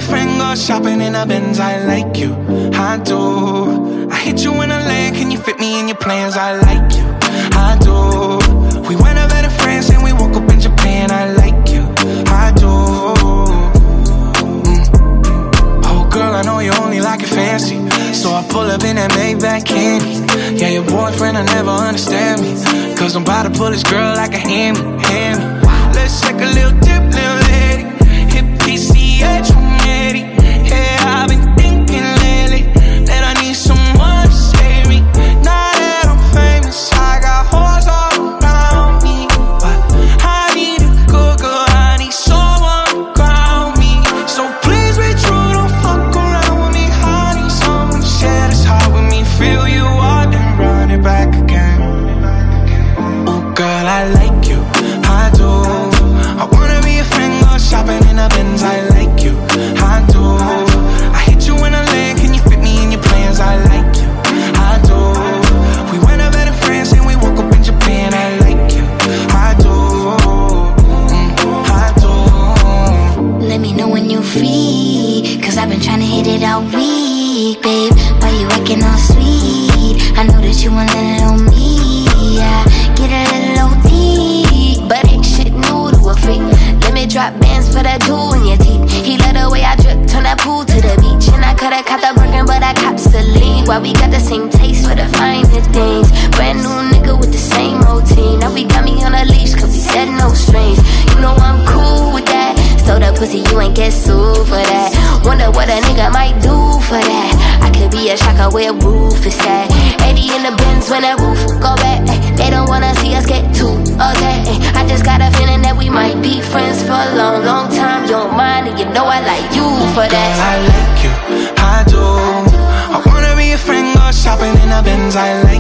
a friend, go shopping in a Benz. I like you, I do. I hit you in a land, can you fit me in your plans? I like you, I do. We went over to France and we woke up in Japan. I like you, I do. Oh girl, I know you only like it fancy, so I pull up in that Maybach candy. Yeah, your boyfriend will never understand me, cause I'm about to pull this girl like a hammy. Let's take a little dip, little lady. Hit PCH from Eddie. Yeah, I've been thinking lately that I need someone to save me. Now that I'm famous, I got hoes all around me, but I need a good girl, I need someone to ground me. So please be true, don't fuck around with me. I need someone to share this heart with me. Feel you out and run it back again. Oh girl, I like you, I do. I wanna be a friend, go shopping in a Benz. I like you, I do. I hit you in a land, can you fit me in your plans? I like you, I do. We went over to France and we woke up in Japan. I like you, I do. I do. Let me know when you free, cause I've been trying to hit it all week, babe. Why you acting all sweet? I know that you want a little me, yeah. Get a little OT, but ain't shit new to a freak. Let me drop bands, put a jewel in your teeth. He let the way I drip, turn that pool to the beach. And I coulda caught the Birkin, but I cops the lead. Why we got the same taste for the finer things. Brand new nigga with the same routine. Now we got me on a leash, cause we said no strings. You know I'm cool with that. So the pussy, you ain't get sued for that. Wonder what a nigga might do for that. I could be a shocker where roof is at. 80 in the Benz when the roof go back. They don't wanna see us get too upset. I just got a feeling that we might be friends for a long, long time. You don't mind, and you know I like you for that. Girl, I like you, I do. I wanna be a friend, go shopping in a Benz. I like